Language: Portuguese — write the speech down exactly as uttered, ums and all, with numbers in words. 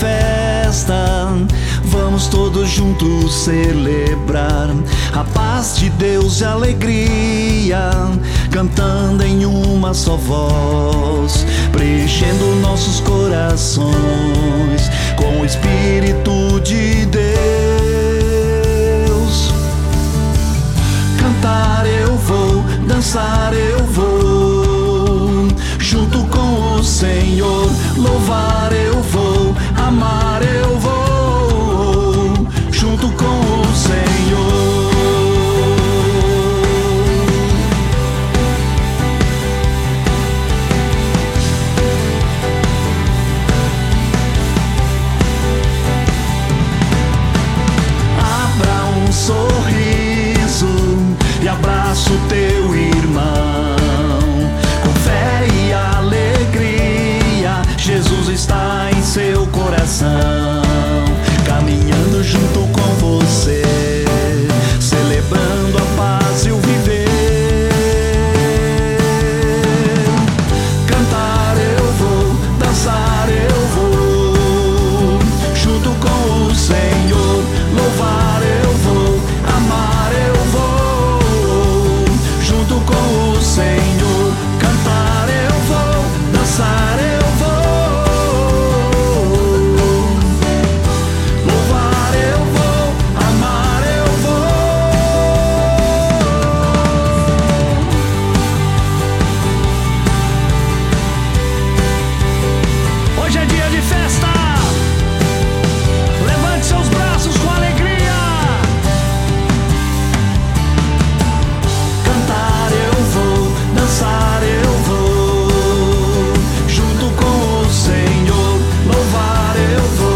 festa, vamos todos juntos celebrar a paz de Deus e alegria, cantando em uma só voz, preenchendo nossos corações com o Espírito de Deus. Cantar eu vou, dançar eu vou, junto com o Senhor. Louvar eu vou, amar eu vou, junto com o Senhor. Abra um sorriso e abraça o teu irmão, com fé e alegria. Jesus está em seu coração, caminhando junto com você, celebrando a paz e o viver. Cantar eu vou, dançar eu vou, junto com o Senhor. Louvar eu vou, amar eu vou, junto com o Senhor. Cantar eu vou, dançar eu vou, louvar eu vou, amar eu vou. Hoje é dia de festa. Levante seus braços com alegria. Cantar eu vou, dançar eu vou, junto com o Senhor. Louvar eu vou,